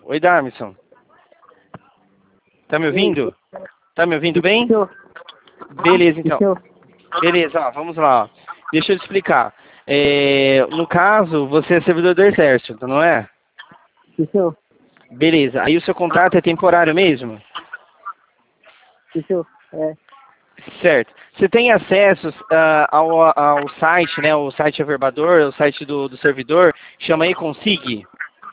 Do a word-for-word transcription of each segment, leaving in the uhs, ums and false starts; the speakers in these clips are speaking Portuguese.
Oi, Darmison. Tá me ouvindo? Tá me ouvindo bem? Beleza, então. Beleza, ó, vamos lá. Ó. Deixa eu te explicar. É, no caso, você é servidor do Exército, não é? Isso. Beleza. Aí o seu contrato é temporário mesmo? Isso. É. Certo. Você tem acesso uh, ao, ao site, né? O site Averbador, o site do, do servidor, chama aí Consig?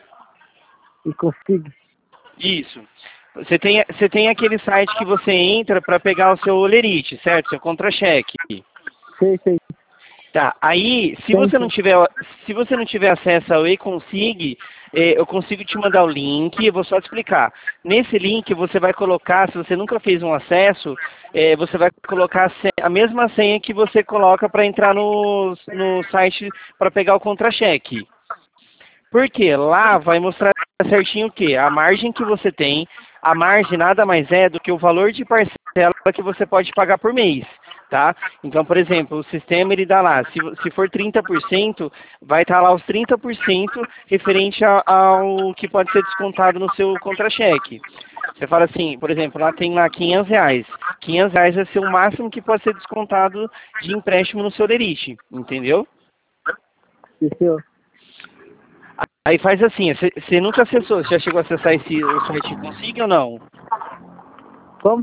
E consigo. Isso. Você tem, você tem aquele site que você entra para pegar o seu olerite, certo? Seu contra-cheque. Sei, sei. Tá. Aí, se Tem, você não sim. tiver, se você não tiver acesso ao e-consig, eh, eu consigo te mandar o link, eu vou só te explicar. Nesse link você vai colocar, se você nunca fez um acesso, eh, você vai colocar a, senha, a mesma senha que você coloca para entrar no, no site para pegar o contra-cheque. Porque lá vai mostrar certinho o quê? A margem que você tem, a margem nada mais é do que o valor de parcela que você pode pagar por mês, tá? Então, por exemplo, o sistema ele dá lá, se, se for trinta por cento, vai estar lá os trinta por cento referente ao, ao que pode ser descontado no seu contra-cheque. Você fala assim, por exemplo, lá tem lá quinhentos reais. quinhentos reais vai ser o máximo que pode ser descontado de empréstimo no seu Lerite, entendeu? Isso. Aí faz assim, você nunca acessou, você já chegou a acessar esse, o site Consig ou não? Como?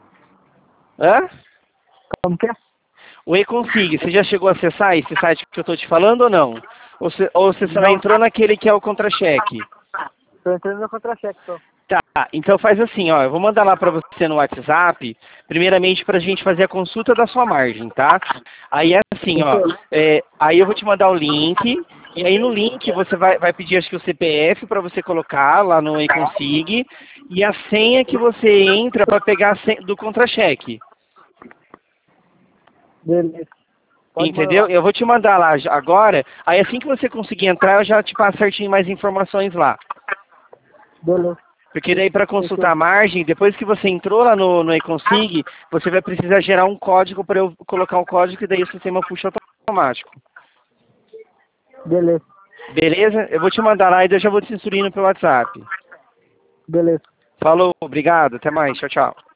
Hã? Como que é? O e-consig, você já chegou a acessar esse site que eu estou te falando ou não? Ou você, ou você só Não. entrou naquele que é o contra-cheque? Tô entrando no contra-cheque, só. Tá, então faz assim, ó, eu vou mandar lá para você no WhatsApp, primeiramente para a gente fazer a consulta da sua margem, tá? Aí é assim, ó, é, aí eu vou te mandar o link, e aí no link você vai, vai pedir acho que o C P F para você colocar lá no e-consig, e a senha que você entra para pegar a senha do contra-cheque. Beleza. Pode Entendeu? mandar. Eu vou te mandar lá já- agora, aí assim que você conseguir entrar, eu já te passo certinho mais informações lá. Beleza. Porque daí para consultar a margem, depois que você entrou lá no, no e-consig, você vai precisar gerar um código para eu colocar o código e daí o sistema puxa automático. Beleza. Beleza? Eu vou te mandar lá e daí eu já vou te instruindo pelo WhatsApp. Beleza. Falou, obrigado, até mais, tchau, tchau.